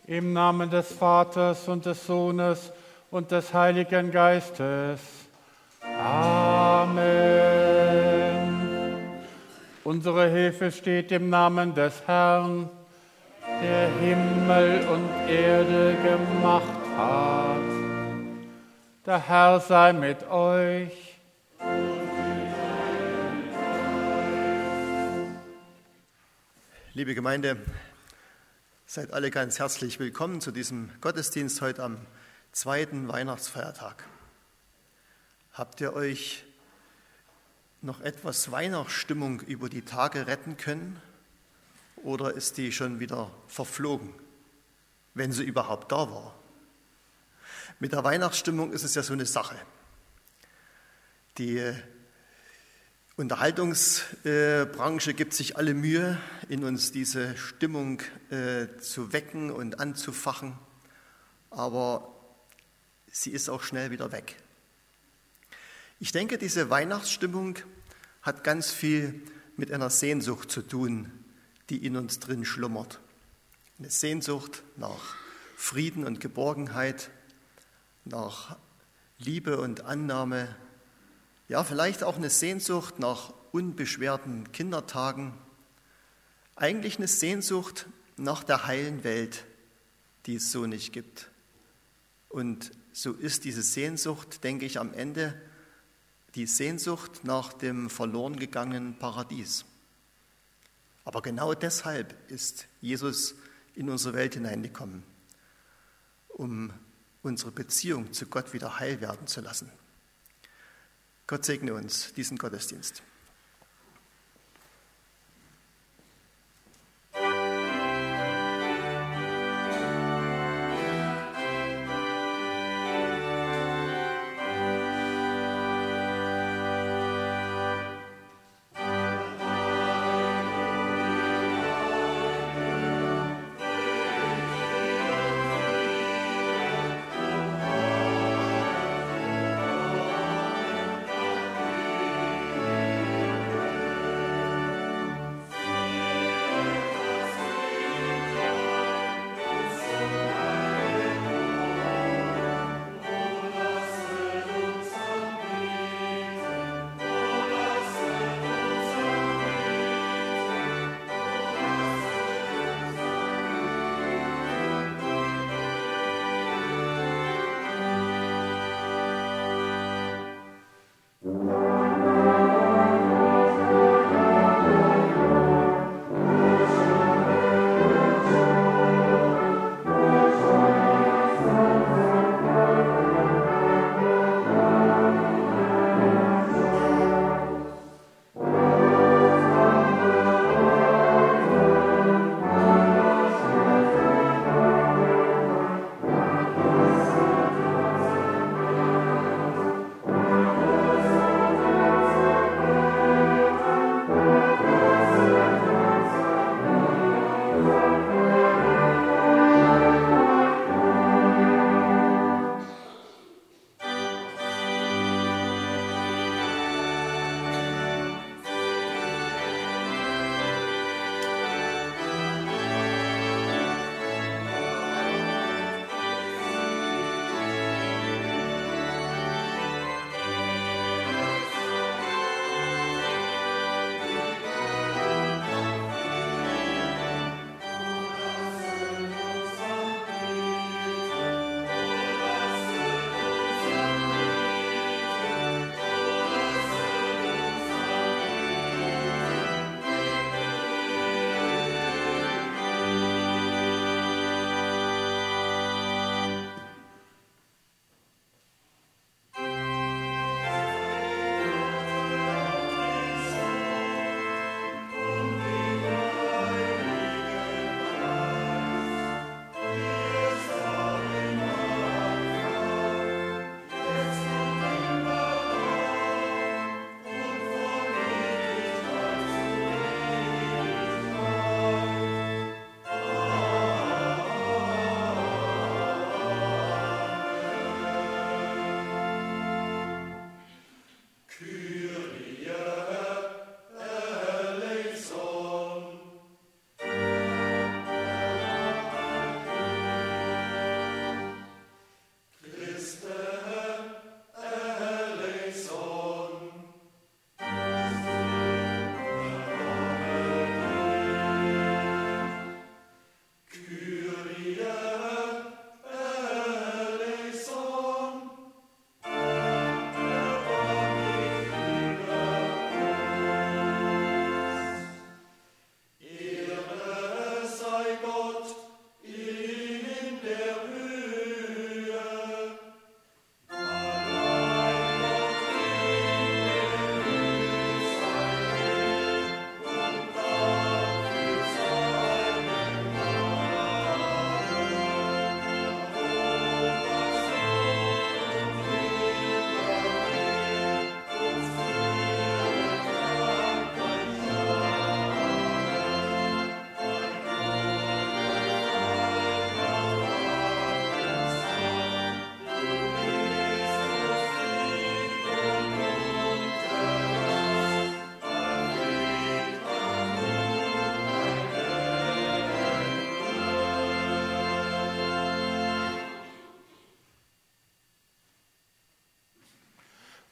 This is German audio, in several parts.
Im Namen des Vaters und des Sohnes und des Heiligen Geistes. Amen. Unsere Hilfe steht im Namen des Herrn, der Himmel und Erde gemacht hat. Der Herr sei mit euch. Liebe Gemeinde, seid alle ganz herzlich willkommen zu diesem Gottesdienst heute am zweiten Weihnachtsfeiertag. Habt ihr euch noch etwas Weihnachtsstimmung über die Tage retten können oder ist die schon wieder verflogen, wenn sie überhaupt da war? Mit der Weihnachtsstimmung ist es ja so eine Sache. Die Unterhaltungsbranche gibt sich alle Mühe, in uns diese Stimmung zu wecken und anzufachen, aber sie ist auch schnell wieder weg. Ich denke, diese Weihnachtsstimmung hat ganz viel mit einer Sehnsucht zu tun, die in uns drin schlummert. Eine Sehnsucht nach Frieden und Geborgenheit, nach Liebe und Annahme, ja, vielleicht auch eine Sehnsucht nach unbeschwerten Kindertagen, eigentlich eine Sehnsucht nach der heilen Welt, die es so nicht gibt. Und so ist diese Sehnsucht, denke ich, am Ende die Sehnsucht nach dem verloren gegangenen Paradies. Aber genau deshalb ist Jesus in unsere Welt hineingekommen, um unsere Beziehung zu Gott wieder heil werden zu lassen. Gott segne uns diesen Gottesdienst.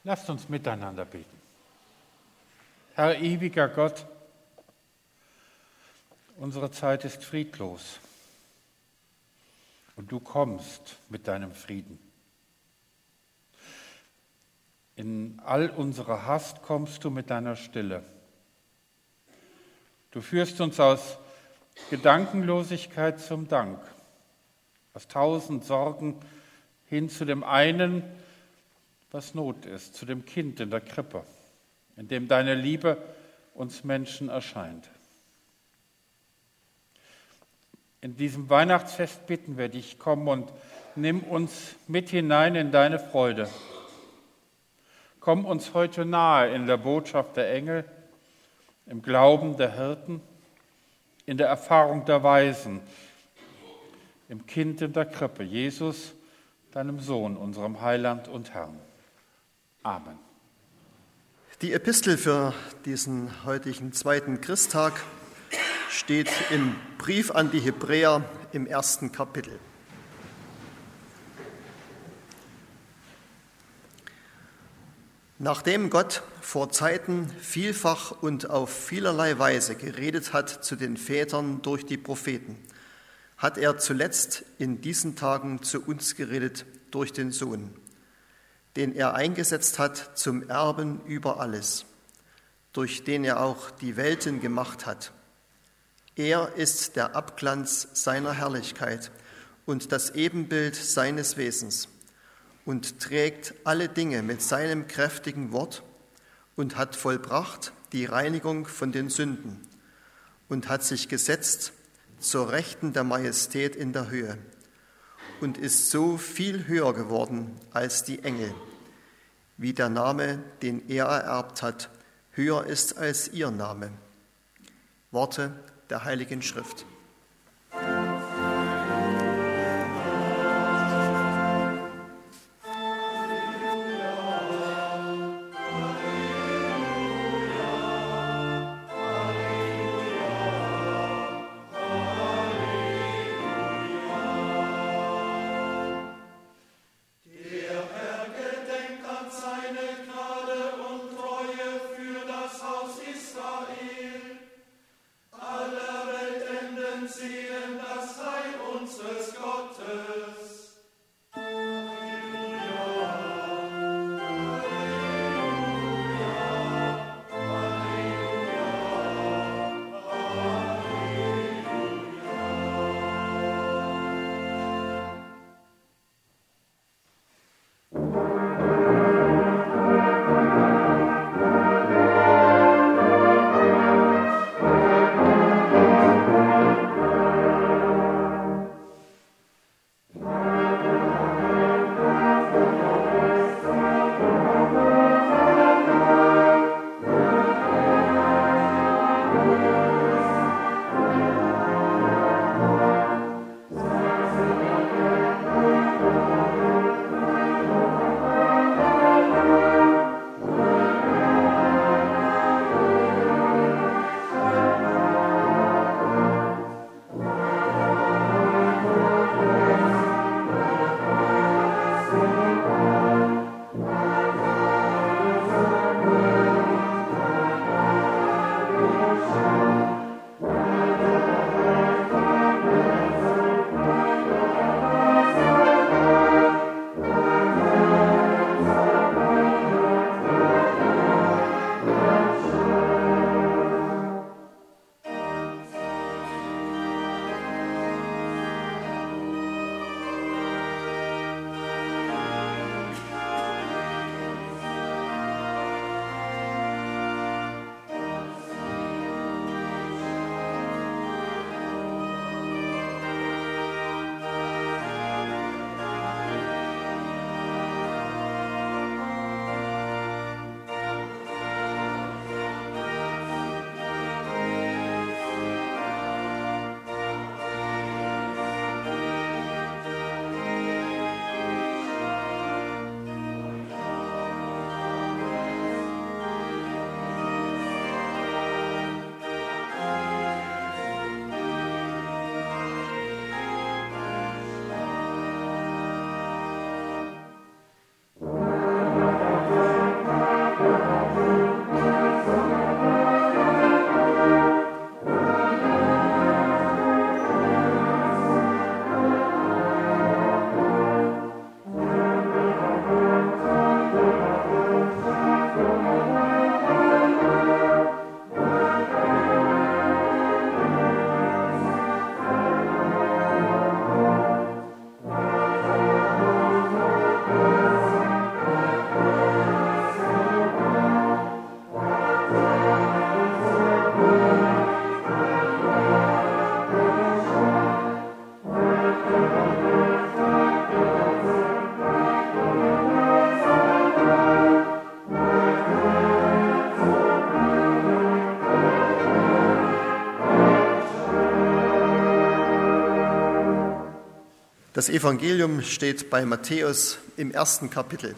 Lasst uns miteinander beten. Herr ewiger Gott, unsere Zeit ist friedlos und du kommst mit deinem Frieden. In all unserer Hast kommst du mit deiner Stille. Du führst uns aus Gedankenlosigkeit zum Dank, aus 1000 Sorgen hin zu dem einen, was Not ist, zu dem Kind in der Krippe, in dem deine Liebe uns Menschen erscheint. In diesem Weihnachtsfest bitten wir dich, komm und nimm uns mit hinein in deine Freude. Komm uns heute nahe in der Botschaft der Engel, im Glauben der Hirten, in der Erfahrung der Weisen, im Kind in der Krippe, Jesus, deinem Sohn, unserem Heiland und Herrn. Amen. Die Epistel für diesen heutigen zweiten Christtag steht im Brief an die Hebräer im 1. Kapitel. Nachdem Gott vor Zeiten vielfach und auf vielerlei Weise geredet hat zu den Vätern durch die Propheten, hat er zuletzt in diesen Tagen zu uns geredet durch den Sohn, den er eingesetzt hat zum Erben über alles, durch den er auch die Welten gemacht hat. Er ist der Abglanz seiner Herrlichkeit und das Ebenbild seines Wesens und trägt alle Dinge mit seinem kräftigen Wort und hat vollbracht die Reinigung von den Sünden und hat sich gesetzt zur Rechten der Majestät in der Höhe und ist so viel höher geworden als die Engel, wie der Name, den er ererbt hat, höher ist als ihr Name. Worte der Heiligen Schrift. Alle Weltenden Das Evangelium steht bei Matthäus im 1. Kapitel.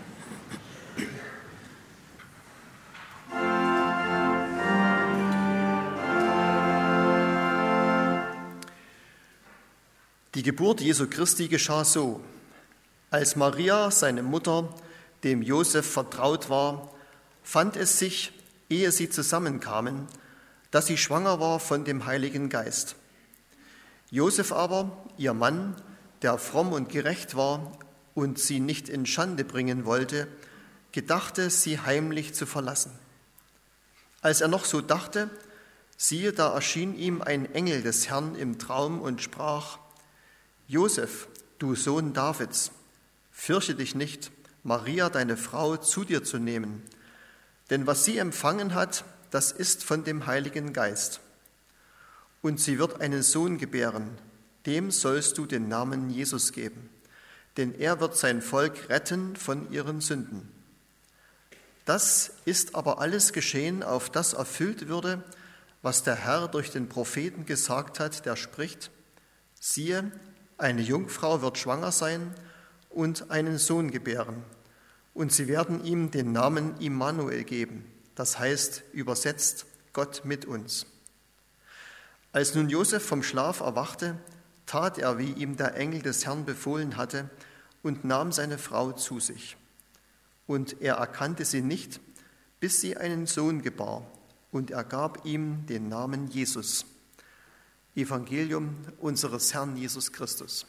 Die Geburt Jesu Christi geschah so: Als Maria, seine Mutter, dem Josef vertraut war, fand es sich, ehe sie zusammenkamen, dass sie schwanger war von dem Heiligen Geist. Josef aber, ihr Mann, der fromm und gerecht war und sie nicht in Schande bringen wollte, gedachte, sie heimlich zu verlassen. Als er noch so dachte, siehe, da erschien ihm ein Engel des Herrn im Traum und sprach: Josef, du Sohn Davids, fürchte dich nicht, Maria, deine Frau, zu dir zu nehmen, denn was sie empfangen hat, das ist von dem Heiligen Geist. Und sie wird einen Sohn gebären, dem sollst du den Namen Jesus geben, denn er wird sein Volk retten von ihren Sünden. Das ist aber alles geschehen, auf das erfüllt würde, was der Herr durch den Propheten gesagt hat, der spricht: Siehe, eine Jungfrau wird schwanger sein und einen Sohn gebären, und sie werden ihm den Namen Immanuel geben, das heißt übersetzt Gott mit uns. Als nun Josef vom Schlaf erwachte, tat er, wie ihm der Engel des Herrn befohlen hatte, und nahm seine Frau zu sich. Und er erkannte sie nicht, bis sie einen Sohn gebar, und er gab ihm den Namen Jesus. Evangelium unseres Herrn Jesus Christus.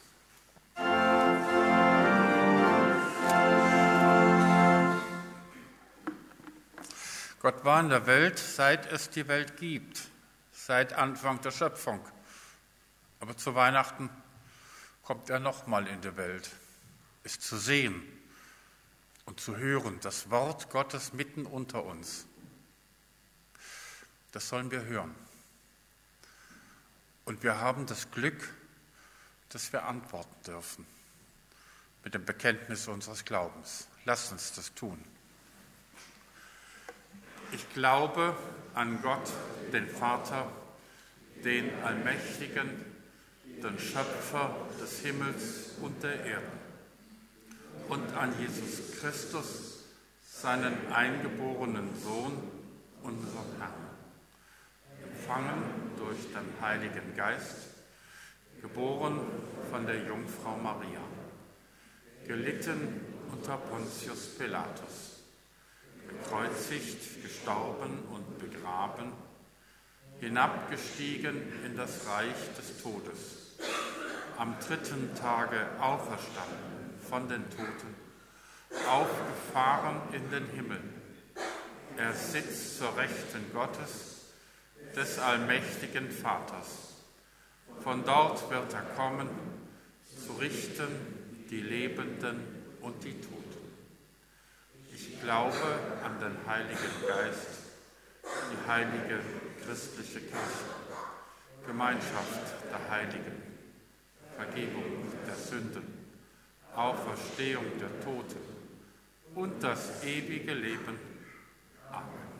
Gott war in der Welt, seit es die Welt gibt, seit Anfang der Schöpfung. Aber zu Weihnachten kommt er nochmal in die Welt, ist zu sehen und zu hören, das Wort Gottes mitten unter uns. Das sollen wir hören. Und wir haben das Glück, dass wir antworten dürfen mit dem Bekenntnis unseres Glaubens. Lasst uns das tun. Ich glaube an Gott, den Vater, den Allmächtigen, den Schöpfer des Himmels und der Erde, und an Jesus Christus, seinen eingeborenen Sohn, unseren Herrn, empfangen durch den Heiligen Geist, geboren von der Jungfrau Maria, gelitten unter Pontius Pilatus, gekreuzigt, gestorben und begraben, hinabgestiegen in das Reich des Todes, am 3. Tage auferstanden von den Toten, aufgefahren in den Himmel. Er sitzt zur Rechten Gottes, des allmächtigen Vaters. Von dort wird er kommen, zu richten die Lebenden und die Toten. Ich glaube an den Heiligen Geist, die heilige christliche Kirche, Gemeinschaft der Heiligen, Vergebung der Sünden, Auferstehung der Toten und das ewige Leben. Amen.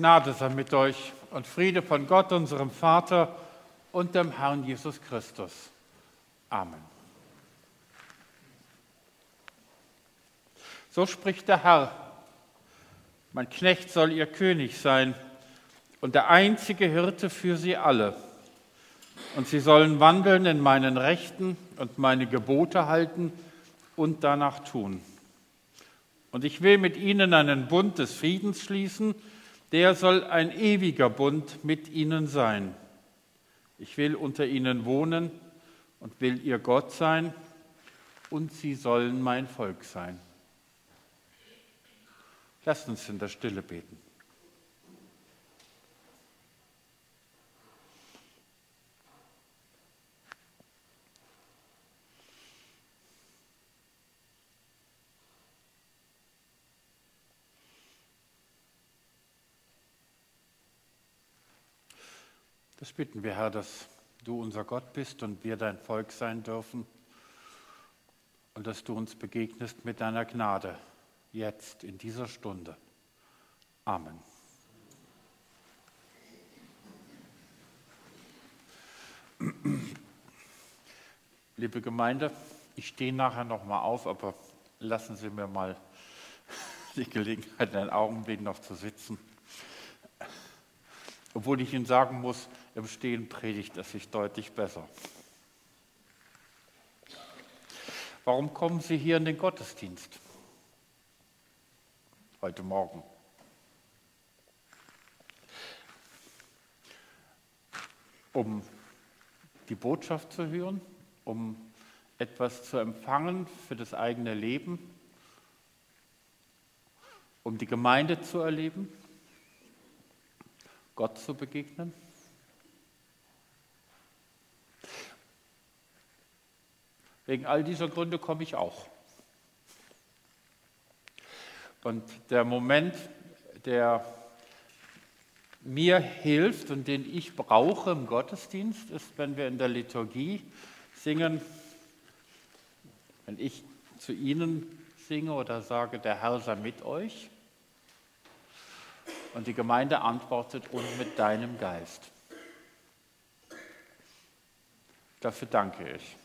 Gnade sei mit euch und Friede von Gott, unserem Vater und dem Herrn Jesus Christus. Amen. So spricht der Herr: Mein Knecht soll ihr König sein und der einzige Hirte für sie alle. Und sie sollen wandeln in meinen Rechten und meine Gebote halten und danach tun. Und ich will mit ihnen einen Bund des Friedens schließen, der soll ein ewiger Bund mit ihnen sein. Ich will unter ihnen wohnen und will ihr Gott sein, und sie sollen mein Volk sein. Lasst uns in der Stille beten. Das bitten wir, Herr, dass du unser Gott bist und wir dein Volk sein dürfen und dass du uns begegnest mit deiner Gnade, jetzt in dieser Stunde. Amen. Liebe Gemeinde, ich stehe nachher noch mal auf, aber lassen Sie mir mal die Gelegenheit, einen Augenblick noch zu sitzen. Obwohl ich Ihnen sagen muss, im Stehen predigt es sich deutlich besser. Warum kommen Sie hier in den Gottesdienst heute Morgen? Um die Botschaft zu hören, um etwas zu empfangen für das eigene Leben, um die Gemeinde zu erleben, Gott zu begegnen? Wegen all dieser Gründe komme ich auch. Und der Moment, der mir hilft und den ich brauche im Gottesdienst, ist, wenn wir in der Liturgie singen, wenn ich zu Ihnen singe oder sage, der Herr sei mit euch, und die Gemeinde antwortet, und mit deinem Geist. Dafür danke ich.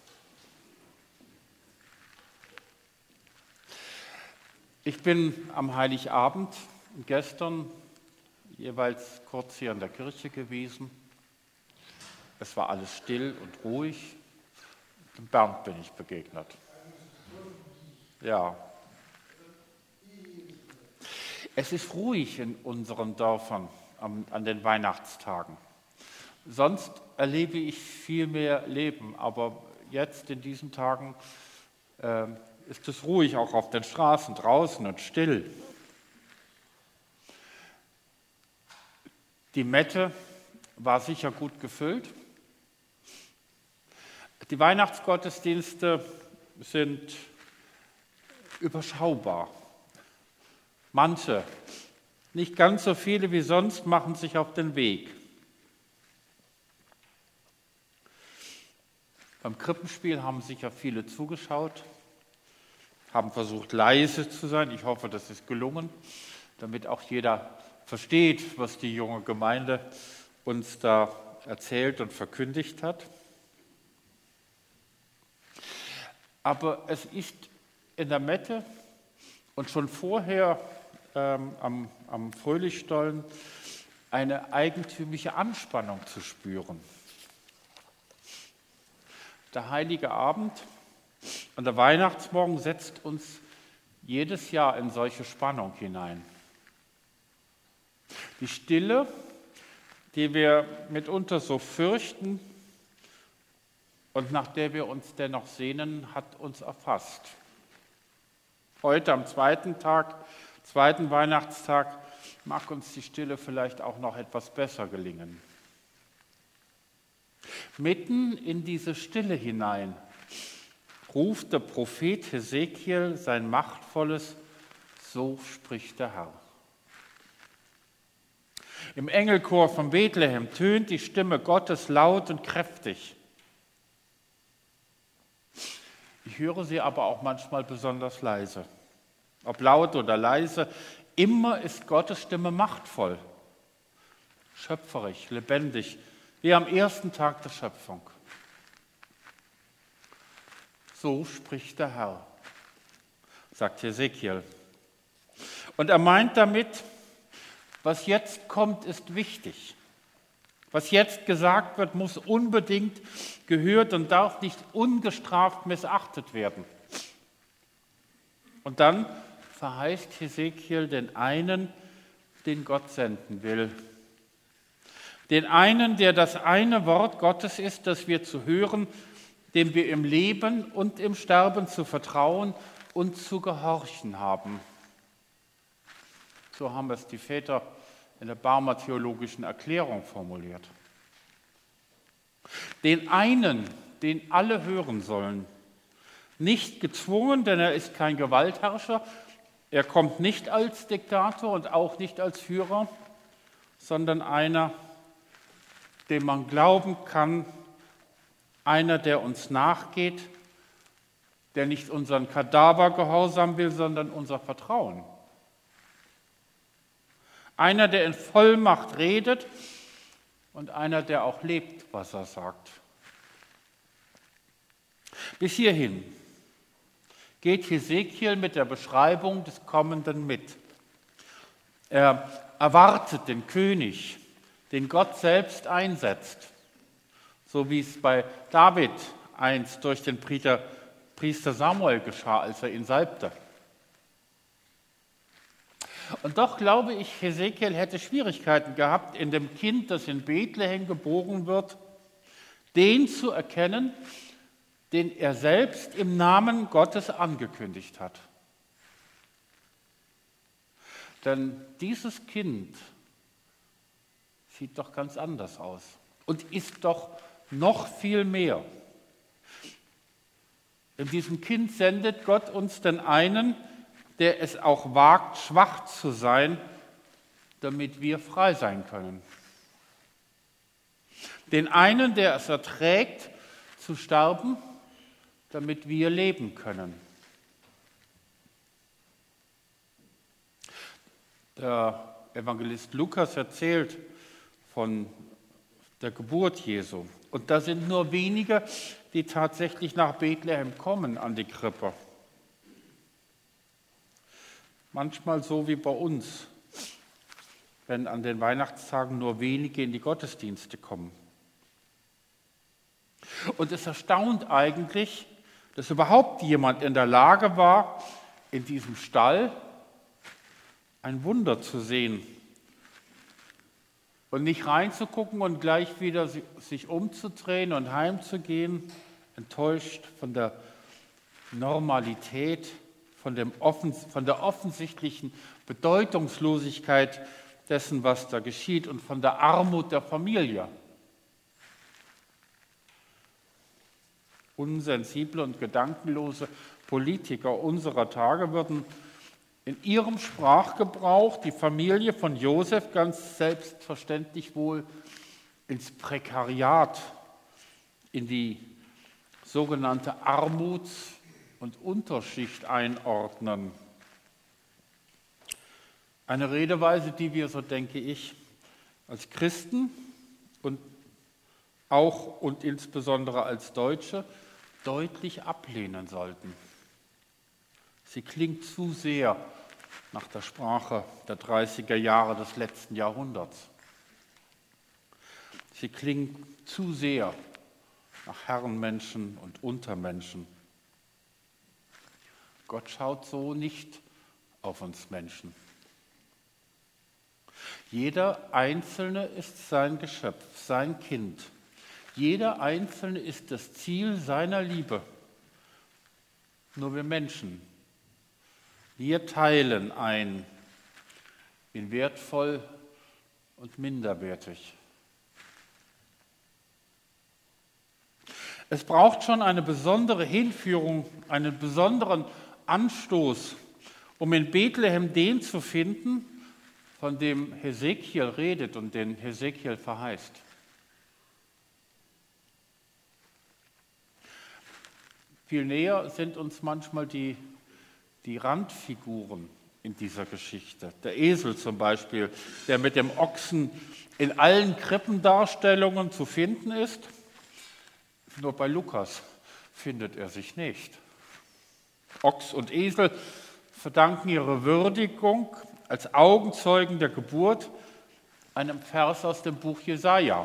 Ich bin am Heiligabend gestern jeweils kurz hier in der Kirche gewesen. Es war alles still und ruhig. Dem Bernd bin ich begegnet. Ja. Es ist ruhig in unseren Dörfern an den Weihnachtstagen. Sonst erlebe ich viel mehr Leben, aber jetzt in diesen Tagen ist es ruhig, auch auf den Straßen draußen und still. Die Mette war sicher gut gefüllt. Die Weihnachtsgottesdienste sind überschaubar. Manche, nicht ganz so viele wie sonst, machen sich auf den Weg. Beim Krippenspiel haben sicher viele zugeschaut, haben versucht, leise zu sein. Ich hoffe, das ist gelungen, damit auch jeder versteht, was die junge Gemeinde uns da erzählt und verkündigt hat. Aber es ist in der Mette und schon vorher am Fröhlichstollen eine eigentümliche Anspannung zu spüren. Der Heilige Abend und der Weihnachtsmorgen setzt uns jedes Jahr in solche Spannung hinein. Die Stille, die wir mitunter so fürchten und nach der wir uns dennoch sehnen, hat uns erfasst. Heute am zweiten Weihnachtstag, mag uns die Stille vielleicht auch noch etwas besser gelingen. Mitten in diese Stille hinein ruft der Prophet Hesekiel sein machtvolles „So spricht der Herr". Im Engelchor von Bethlehem tönt die Stimme Gottes laut und kräftig. Ich höre sie aber auch manchmal besonders leise. Ob laut oder leise, immer ist Gottes Stimme machtvoll schöpferisch, lebendig, wie am ersten Tag der Schöpfung. So spricht der Herr, sagt Hesekiel. Und er meint damit, was jetzt kommt, ist wichtig. Was jetzt gesagt wird, muss unbedingt gehört und darf nicht ungestraft missachtet werden. Und dann verheißt Hesekiel den einen, den Gott senden will. Den einen, der das eine Wort Gottes ist, das wir zu hören, dem wir im Leben und im Sterben zu vertrauen und zu gehorchen haben. So haben es die Väter in der Barmer theologischen Erklärung formuliert. Den einen, den alle hören sollen. Nicht gezwungen, denn er ist kein Gewaltherrscher. Er kommt nicht als Diktator und auch nicht als Führer, sondern einer, dem man glauben kann, einer, der uns nachgeht, der nicht unseren Kadavergehorsam will, sondern unser Vertrauen. Einer, der in Vollmacht redet und einer, der auch lebt, was er sagt. Bis hierhin geht Hesekiel mit der Beschreibung des Kommenden mit. Er erwartet den König, den Gott selbst einsetzt, so wie es bei David einst durch den Priester Samuel geschah, als er ihn salbte. Und doch glaube ich, Hesekiel hätte Schwierigkeiten gehabt, in dem Kind, das in Bethlehem geboren wird, den zu erkennen, den er selbst im Namen Gottes angekündigt hat. Denn dieses Kind sieht doch ganz anders aus und ist doch noch viel mehr. In diesem Kind sendet Gott uns den einen, der es auch wagt, schwach zu sein, damit wir frei sein können. Den einen, der es erträgt, zu sterben, damit wir leben können. Der Evangelist Lukas erzählt von der Geburt Jesu. Und da sind nur wenige, die tatsächlich nach Bethlehem kommen an die Krippe. Manchmal so wie bei uns, wenn an den Weihnachtstagen nur wenige in die Gottesdienste kommen. Und es erstaunt eigentlich, dass überhaupt jemand in der Lage war, in diesem Stall ein Wunder zu sehen und nicht reinzugucken und gleich wieder sich umzudrehen und heimzugehen, enttäuscht von der Normalität, von der offensichtlichen Bedeutungslosigkeit dessen, was da geschieht und von der Armut der Familie. Unsensible und gedankenlose Politiker unserer Tage würden in ihrem Sprachgebrauch die Familie von Josef ganz selbstverständlich wohl ins Prekariat, in die sogenannte Armuts- und Unterschicht einordnen. Eine Redeweise, die wir, so denke ich, als Christen und auch und insbesondere als Deutsche deutlich ablehnen sollten. Sie klingt zu sehr nach der Sprache der 30er Jahre des letzten Jahrhunderts. Sie klingt zu sehr nach Herrenmenschen und Untermenschen. Gott schaut so nicht auf uns Menschen. Jeder Einzelne ist sein Geschöpf, sein Kind. Jeder Einzelne ist das Ziel seiner Liebe. Nur wir Menschen, wir teilen ein in wertvoll und minderwertig. Es braucht schon eine besondere Hinführung, einen besonderen Anstoß, um in Bethlehem den zu finden, von dem Hesekiel redet und den Hesekiel verheißt. Viel näher sind uns manchmal die Randfiguren in dieser Geschichte. Der Esel zum Beispiel, der mit dem Ochsen in allen Krippendarstellungen zu finden ist, nur bei Lukas findet er sich nicht. Ochs und Esel verdanken ihre Würdigung als Augenzeugen der Geburt einem Vers aus dem Buch Jesaja.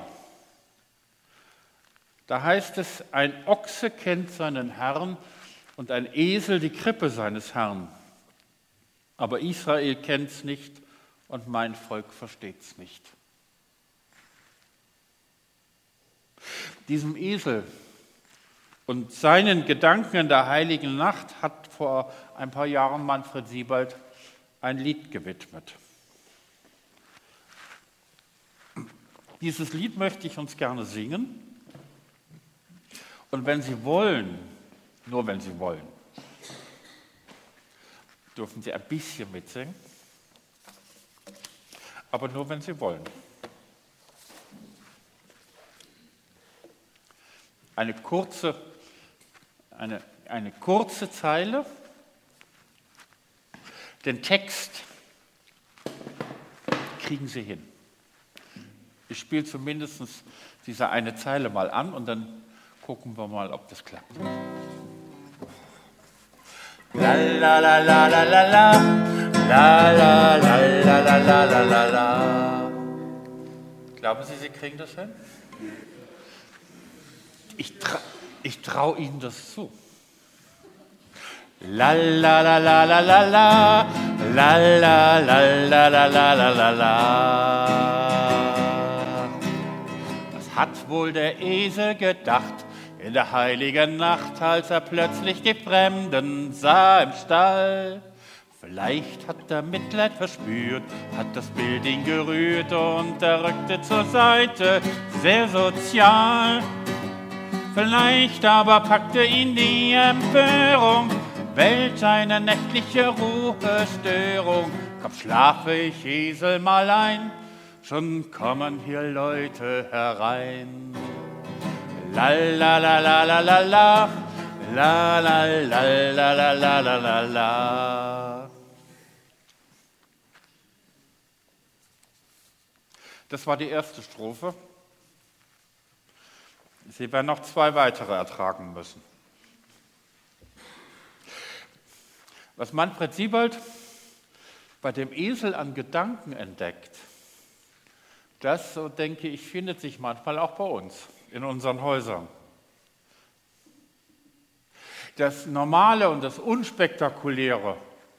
Da heißt es, ein Ochse kennt seinen Herrn und ein Esel die Krippe seines Herrn. Aber Israel kennt es nicht und mein Volk versteht es nicht. Diesem Esel und seinen Gedanken in der heiligen Nacht hat vor ein paar Jahren Manfred Siebald ein Lied gewidmet. Dieses Lied möchte ich uns gerne singen. Und wenn Sie wollen, nur wenn Sie wollen, dürfen Sie ein bisschen mitsingen, aber nur wenn Sie wollen. Eine kurze Zeile, den Text kriegen Sie hin. Ich spiele zumindest diese eine Zeile mal an und dann gucken wir mal, ob das klappt. La la la la la la la la la la la la la la la. Glauben Sie, Sie kriegen das hin? Ich traue Ihnen das zu. La la la la la la la la la la la la la la la. Was hat wohl der Esel gedacht in der heiligen Nacht, als er plötzlich die Fremden sah im Stall? Vielleicht hat er Mitleid verspürt, hat das Bild ihn gerührt und er rückte zur Seite, sehr sozial. Vielleicht aber packte ihn die Empörung, welch eine nächtliche Ruhestörung. Komm, schlafe ich, Esel, mal ein, schon kommen hier Leute herein. La la la la la la la, la la la la la la la la la. Das war die erste Strophe. Sie werden noch 2 weitere ertragen müssen. Was Manfred Siebald bei dem Esel an Gedanken entdeckt, das, so denke ich, findet sich manchmal auch bei uns, in unseren Häusern. Das Normale und das Unspektakuläre,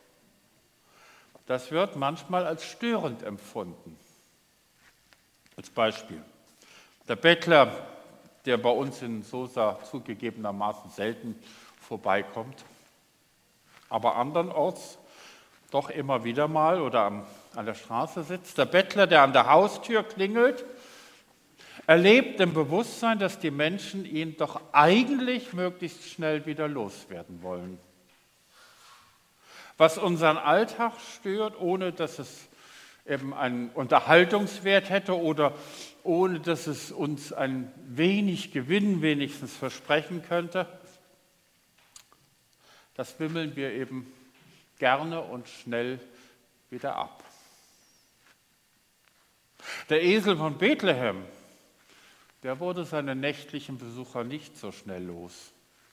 das wird manchmal als störend empfunden. Als Beispiel, der Bettler, der bei uns in Sosa zugegebenermaßen selten vorbeikommt, aber andernorts doch immer wieder mal oder an der Straße sitzt. Der Bettler, der an der Haustür klingelt, erlebt im Bewusstsein, dass die Menschen ihn doch eigentlich möglichst schnell wieder loswerden wollen. Was unseren Alltag stört, ohne dass es eben einen Unterhaltungswert hätte oder ohne dass es uns ein wenig Gewinn wenigstens versprechen könnte, das wimmeln wir eben gerne und schnell wieder ab. Der Esel von Bethlehem, der wurde seine nächtlichen Besucher nicht so schnell los.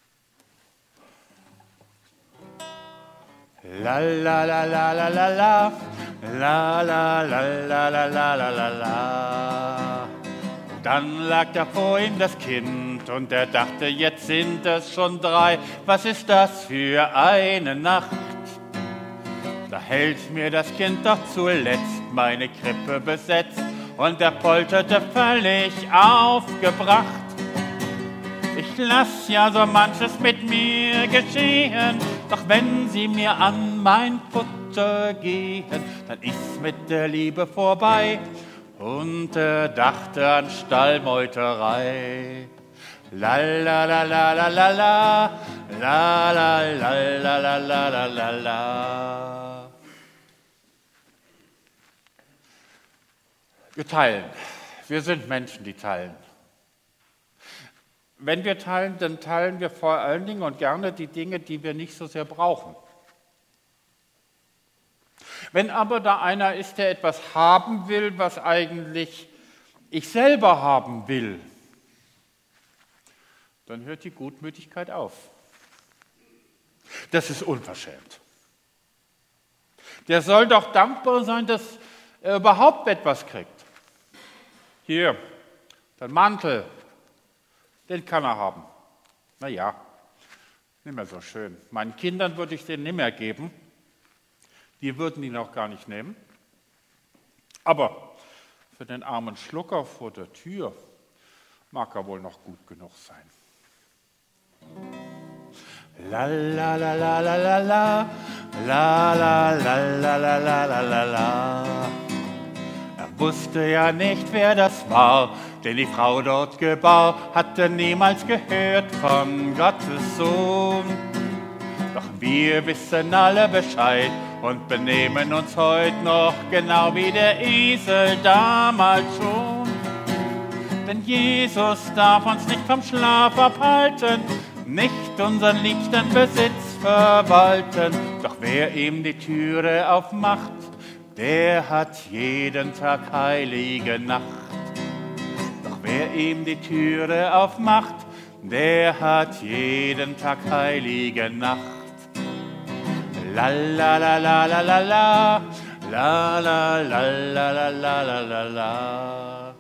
La la la la la la la, la la la la la la la la. Dann lag da vor ihm das Kind und er dachte, jetzt sind es schon 3. Was ist das für eine Nacht? Da hält mir das Kind doch zuletzt meine Krippe besetzt und er polterte völlig aufgebracht. Ich lass ja so manches mit mir geschehen, doch wenn sie mir an mein Futter gehen, dann ist mit der Liebe vorbei. Und er dachte an Stallmeuterei. La la la la la la la, la la la la la la la la la. Wir teilen. Wir sind Menschen, die teilen. Wenn wir teilen, dann teilen wir vor allen Dingen und gerne die Dinge, die wir nicht so sehr brauchen. Wenn aber da einer ist, der etwas haben will, was eigentlich ich selber haben will, dann hört die Gutmütigkeit auf. Das ist unverschämt. Der soll doch dankbar sein, dass er überhaupt etwas kriegt. Hier, der Mantel, den kann er haben. Naja, nicht mehr so schön. Meinen Kindern würde ich den nicht mehr geben. Die würden ihn auch gar nicht nehmen. Aber für den armen Schlucker vor der Tür mag er wohl noch gut genug sein. La la la la la la la la la la la la la la la. Er wusste ja nicht, wer das war, den die Frau dort gebar, hatte niemals gehört von Gottes Sohn. Doch wir wissen alle Bescheid und benehmen uns heute noch genau wie der Esel damals schon. Denn Jesus darf uns nicht vom Schlaf abhalten, nicht unseren liebsten Besitz verwalten. Doch wer ihm die Türe aufmacht, der hat jeden Tag heilige Nacht. Doch wer ihm die Türe aufmacht, der hat jeden Tag heilige Nacht. La la la la la la la la la la la la la la la.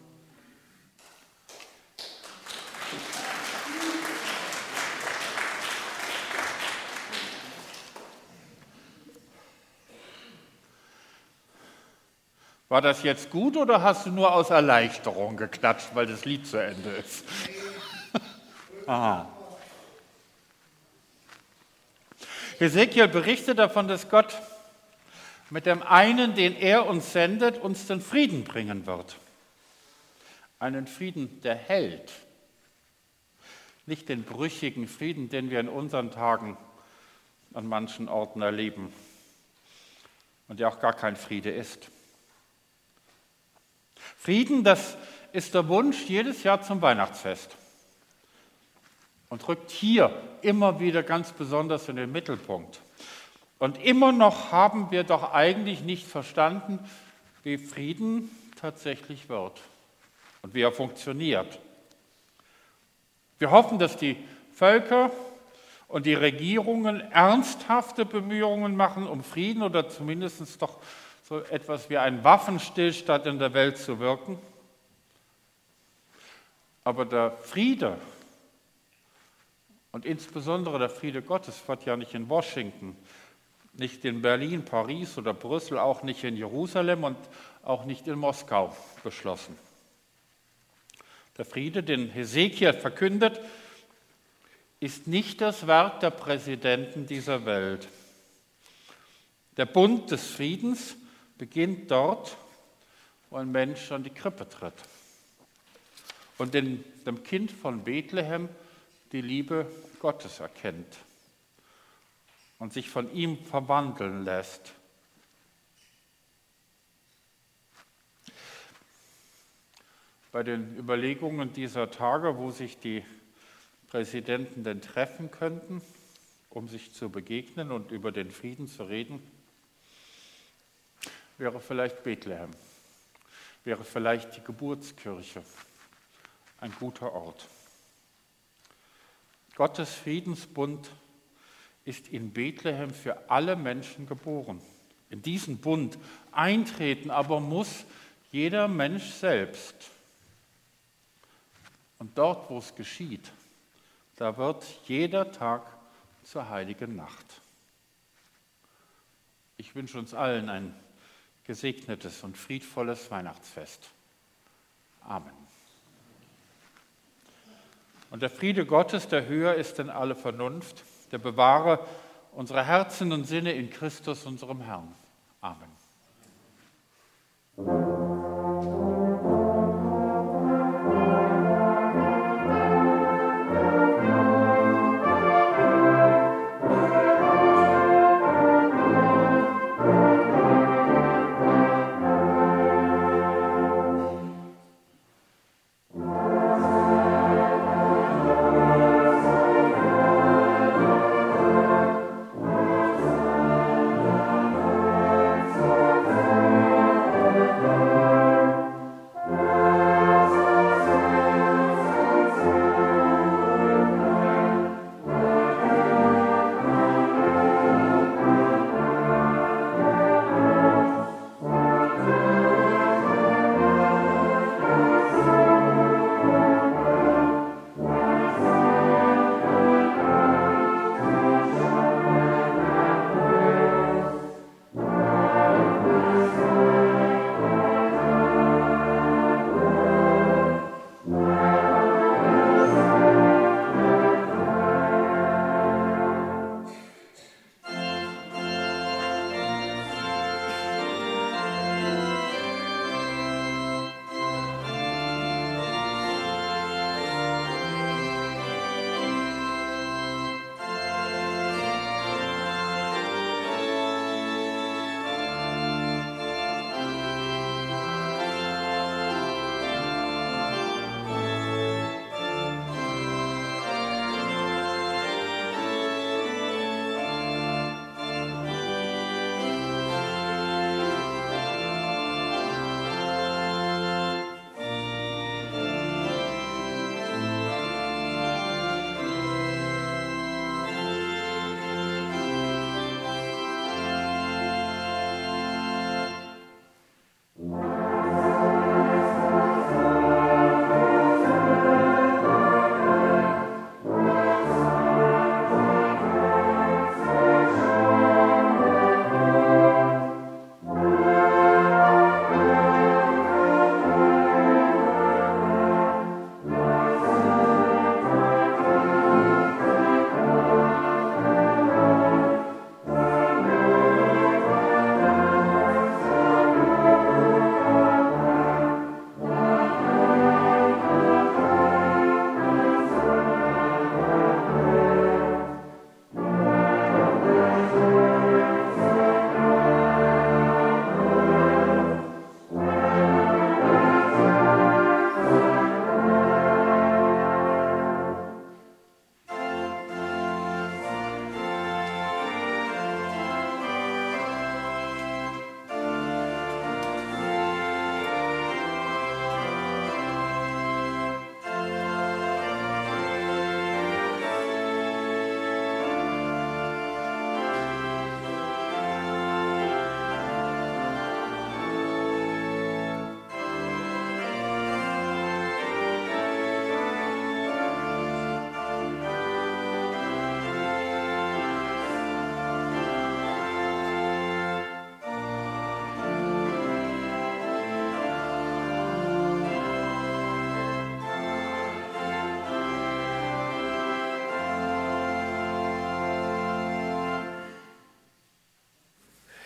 War das jetzt gut oder hast du nur aus Erleichterung geklatscht, weil das Lied zu Ende ist? Aha. Hesekiel berichtet davon, dass Gott mit dem einen, den er uns sendet, uns den Frieden bringen wird. Einen Frieden, der hält. Nicht den brüchigen Frieden, den wir in unseren Tagen an manchen Orten erleben und der auch gar kein Friede ist. Frieden, das ist der Wunsch jedes Jahr zum Weihnachtsfest und rückt hier immer wieder ganz besonders in den Mittelpunkt. Und immer noch haben wir doch eigentlich nicht verstanden, wie Frieden tatsächlich wird und wie er funktioniert. Wir hoffen, dass die Völker und die Regierungen ernsthafte Bemühungen machen, um Frieden oder zumindest doch so etwas wie einen Waffenstillstand in der Welt zu wirken. Aber der Friede und insbesondere der Friede Gottes wird ja nicht in Washington, nicht in Berlin, Paris oder Brüssel, auch nicht in Jerusalem und auch nicht in Moskau beschlossen. Der Friede, den Hesekiel verkündet, ist nicht das Werk der Präsidenten dieser Welt. Der Bund des Friedens beginnt dort, wo ein Mensch an die Krippe tritt und in dem Kind von Bethlehem die Liebe Gottes erkennt und sich von ihm verwandeln lässt. Bei den Überlegungen dieser Tage, wo sich die Präsidenten denn treffen könnten, um sich zu begegnen und über den Frieden zu reden, wäre vielleicht Bethlehem, wäre vielleicht die Geburtskirche ein guter Ort. Gottes Friedensbund ist in Bethlehem für alle Menschen geboren. In diesen Bund eintreten aber muss jeder Mensch selbst. Und dort, wo es geschieht, da wird jeder Tag zur heiligen Nacht. Ich wünsche uns allen ein gesegnetes und friedvolles Weihnachtsfest. Amen. Und der Friede Gottes, der höher ist denn alle Vernunft, der bewahre unsere Herzen und Sinne in Christus, unserem Herrn. Amen.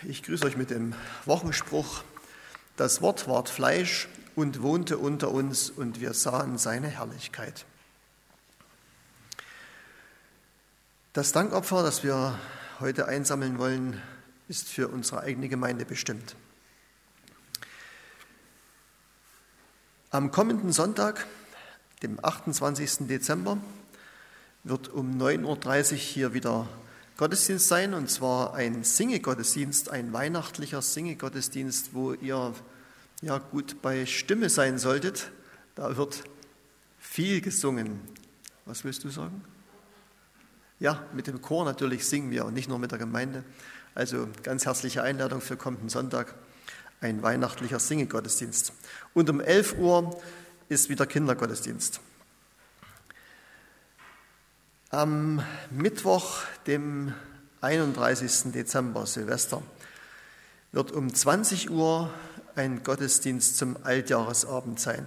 Ich grüße euch mit dem Wochenspruch: Das Wort ward Fleisch und wohnte unter uns, und wir sahen seine Herrlichkeit. Das Dankopfer, das wir heute einsammeln wollen, ist für unsere eigene Gemeinde bestimmt. Am kommenden Sonntag, dem 28. Dezember, wird um 9.30 Uhr hier wieder Gottesdienst sein, und zwar ein Singegottesdienst, ein weihnachtlicher Singegottesdienst, wo ihr ja gut bei Stimme sein solltet. Da wird viel gesungen. Was willst du sagen? Ja, mit dem Chor natürlich singen wir und nicht nur mit der Gemeinde. Also ganz herzliche Einladung für kommenden Sonntag, ein weihnachtlicher Singegottesdienst. Und um 11 Uhr ist wieder Kindergottesdienst. Am Mittwoch, dem 31. Dezember, Silvester, wird um 20 Uhr ein Gottesdienst zum Altjahresabend sein.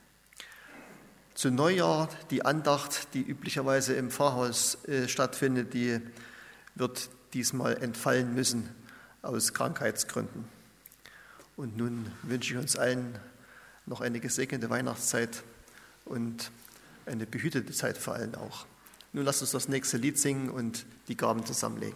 Zu Neujahr die Andacht, die üblicherweise im Pfarrhaus stattfindet, die wird diesmal entfallen müssen aus Krankheitsgründen. Und nun wünsche ich uns allen noch eine gesegnete Weihnachtszeit und eine behütete Zeit vor allem auch. Nun lasst uns das nächste Lied singen und die Gaben zusammenlegen.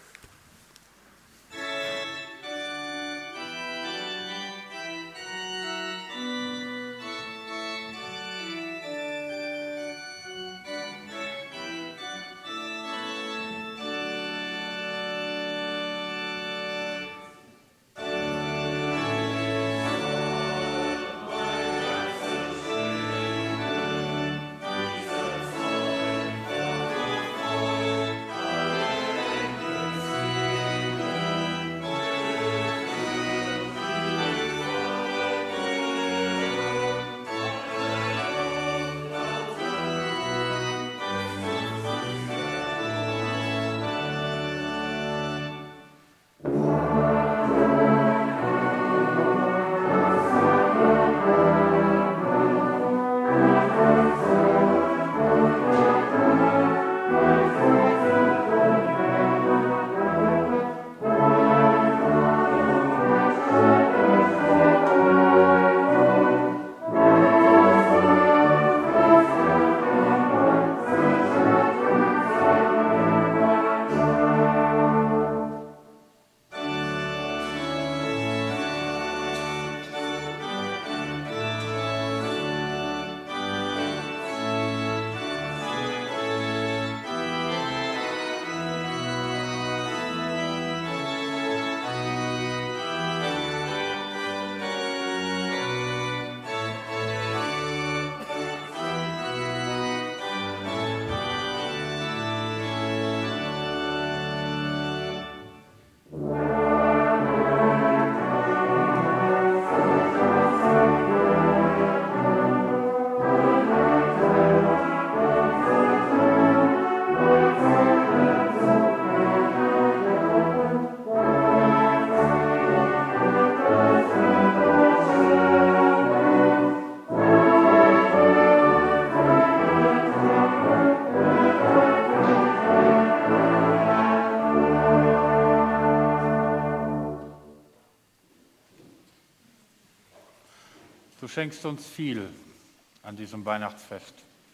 Du schenkst uns viel an diesem Weihnachtsfest.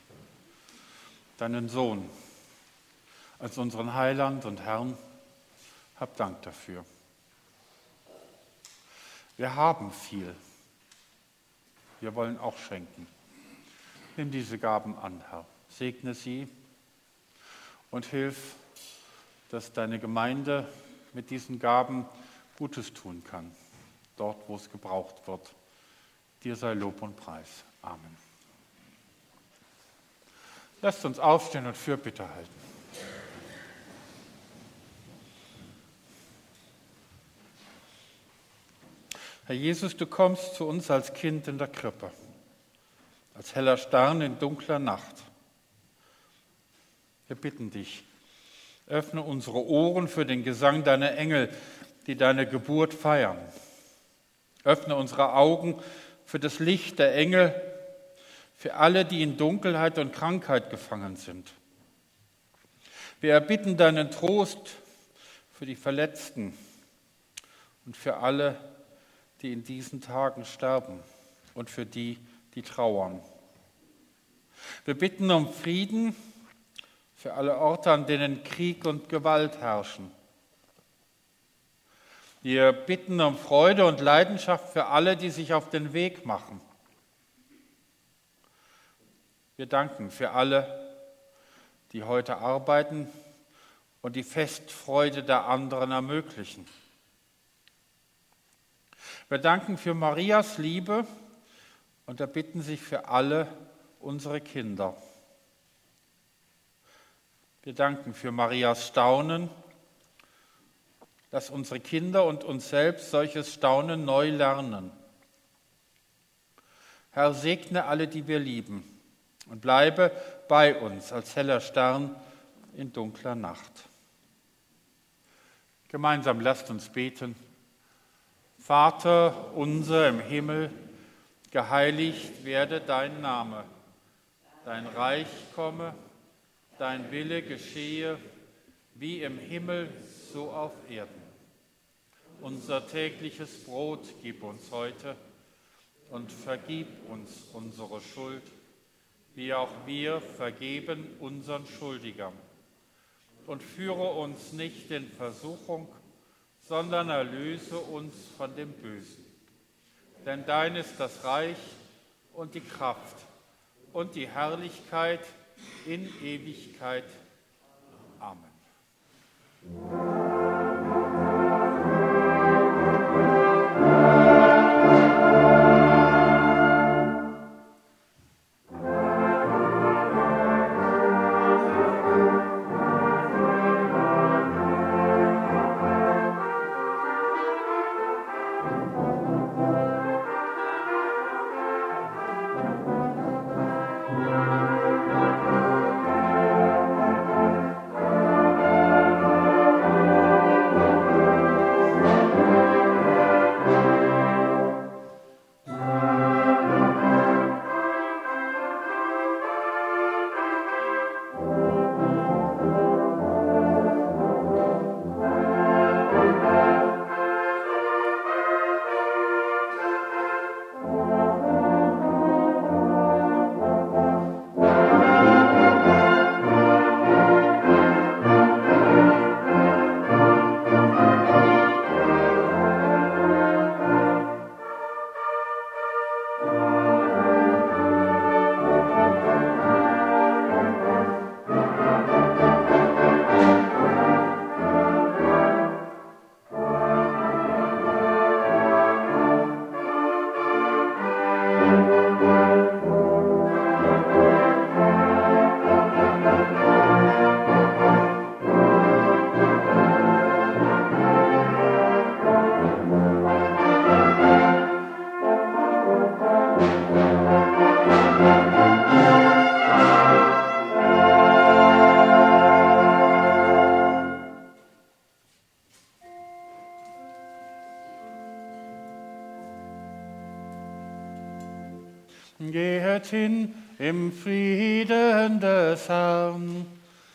Deinen Sohn als unseren Heiland und Herrn, hab Dank dafür. Wir haben viel. Wir wollen auch schenken. Nimm diese Gaben an, Herr. Segne sie und hilf, dass deine Gemeinde mit diesen Gaben Gutes tun kann, dort, wo es gebraucht wird. Dir sei Lob und Preis. Amen. Lasst uns aufstehen und Fürbitte halten. Herr Jesus, du kommst zu uns als Kind in der Krippe, als heller Stern in dunkler Nacht. Wir bitten dich, öffne unsere Ohren für den Gesang deiner Engel, die deine Geburt feiern. Öffne unsere Augen für das Licht der Engel, für alle, die in Dunkelheit und Krankheit gefangen sind. Wir erbitten deinen Trost für die Verletzten und für alle, die in diesen Tagen sterben und für die, die trauern. Wir bitten um Frieden für alle Orte, an denen Krieg und Gewalt herrschen. Wir bitten um Freude und Leidenschaft für alle, die sich auf den Weg machen. Wir danken für alle, die heute arbeiten und die Festfreude der anderen ermöglichen. Wir danken für Marias Liebe und erbitten sich für alle unsere Kinder. Wir danken für Marias Staunen, dass unsere Kinder und uns selbst solches Staunen neu lernen. Herr, segne alle, die wir lieben, und bleibe bei uns als heller Stern in dunkler Nacht. Gemeinsam lasst uns beten. Vater unser im Himmel, geheiligt werde dein Name, dein Reich komme, dein Wille geschehe, wie im Himmel, so auf Erden. Unser tägliches Brot gib uns heute und vergib uns unsere Schuld, wie auch wir vergeben unseren Schuldigern. Und führe uns nicht in Versuchung, sondern erlöse uns von dem Bösen. Denn dein ist das Reich und die Kraft und die Herrlichkeit in Ewigkeit. Amen. Geht hin im Frieden des Herrn.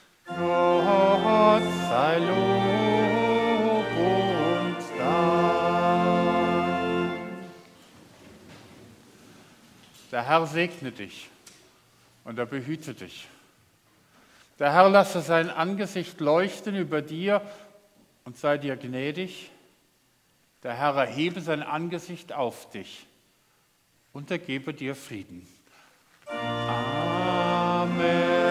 Gott sei Lob und Dank. Der Herr segne dich und er behüte dich. Der Herr lasse sein Angesicht leuchten über dir und sei dir gnädig. Der Herr erhebe sein Angesicht auf dich und er gebe dir Frieden. Amen.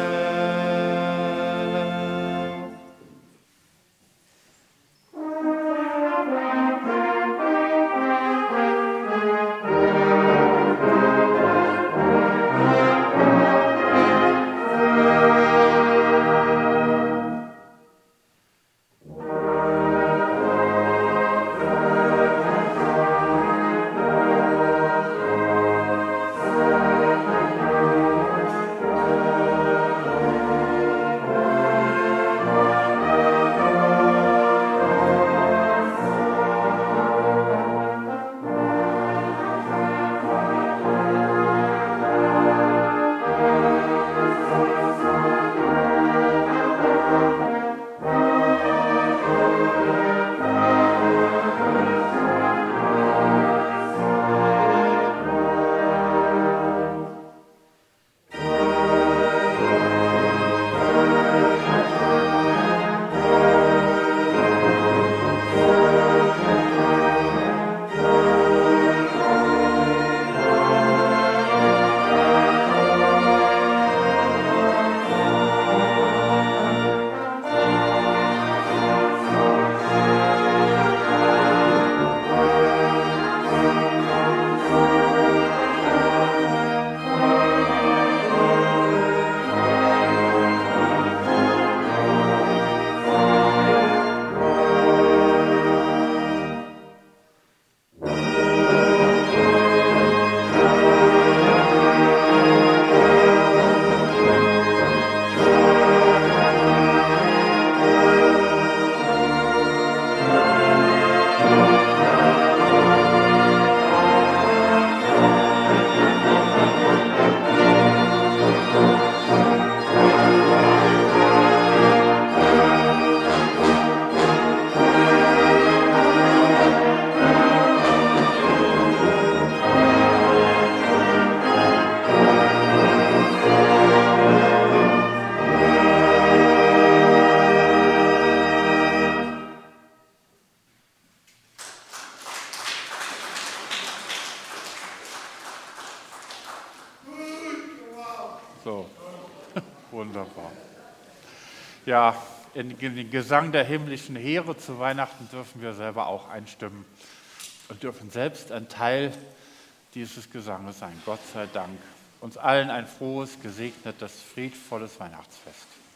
Wunderbar. Ja, in den Gesang der himmlischen Heere zu Weihnachten dürfen wir selber auch einstimmen und dürfen selbst ein Teil dieses Gesanges sein. Gott sei Dank. Uns allen ein frohes, gesegnetes, friedvolles Weihnachtsfest.